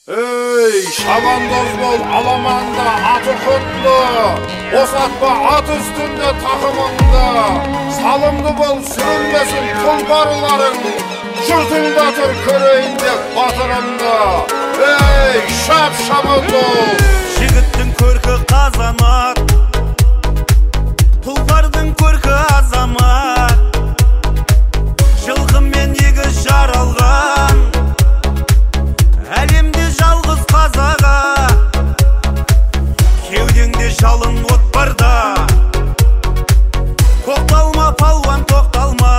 Ey şabandoz bol alamanda atı kundu, osatma at üstünde takımında. Salımdı bol sürünmesin tulbarıların, Şırtıldatır köreğinde batırında. Ey şap şabandoz. Жігіттің көркі қазанат, тұлпардың көркі азамат. Жылқымен егіз жаралған, әлемде жалғыз қазаға. Кеудеңде жалын от барда, тоқталма палуан тоқталма.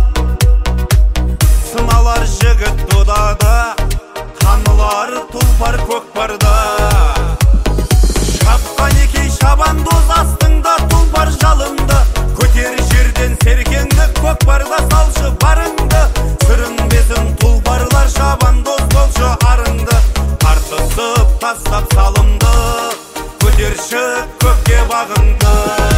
Сыналар жігіт додада, қанылар тұлпар көкпарда. Шабандоз астыңда тұлпар жалынды, көтер жерден серкеңді, көкпарда салшы барыңды. Сүрінбесін тұлпарлар, шабандоз болшы арыңды. Тартысып тастап салымды, көтерші көкке бағыңды.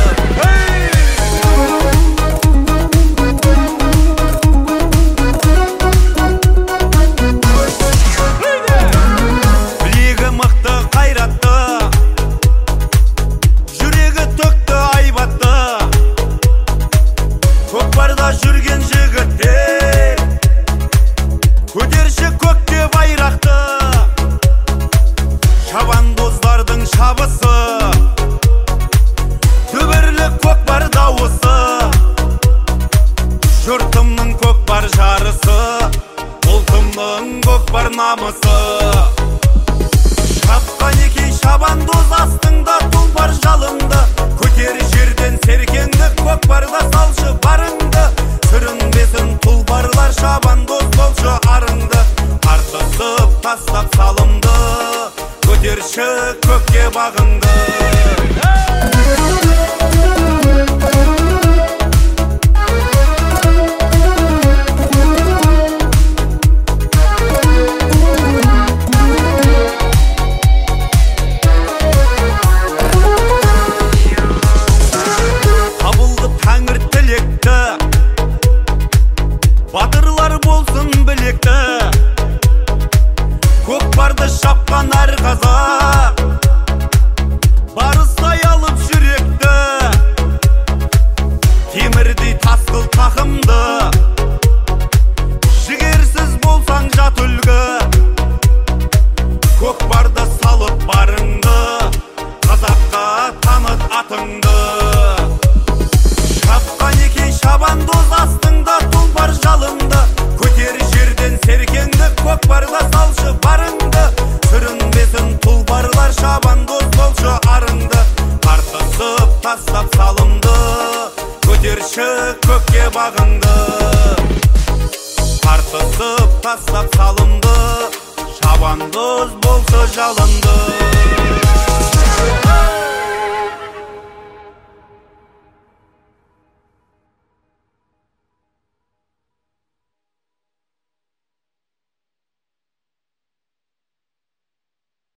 Жүрген жігіттер, көтерші көкке байрақты. Шабандоздардың шабысы, дүбірлі көкпар дауысы. Жұртымның көкпар жарысы, ұлтымның көкпар намысы. Шапқан екей шабандоз астыңда тұлпар жалынды, көтер жерден серкеңді, көкпарда салшы барыңды. Сүрінбесін тұлпарлар, шабандоз болшы арыңды. Тартысып тастап салымды, көтерші көкке бағыңды. Батырлар болсын білекті, көкпарды шапқан әр қазақ. Барыстай алып жүректі, темірдей тасқыл тақымды. Жігерсіз болсаң жат үлгі, көкпарды салып барыңды. Қазаққа таныт атыңды. Шапқан екей шабандоз астыңда тұлпар жалынды, көтер жерден серкеңді, көкпарда салшы барыңды. Сүрінбесін тұлпарлар, шабандоз болшы арыңды. Тартысып тастап салымды, көтерші көкке бағыңды. Тартысып тастап салымды, шабандоз болшы жалынды.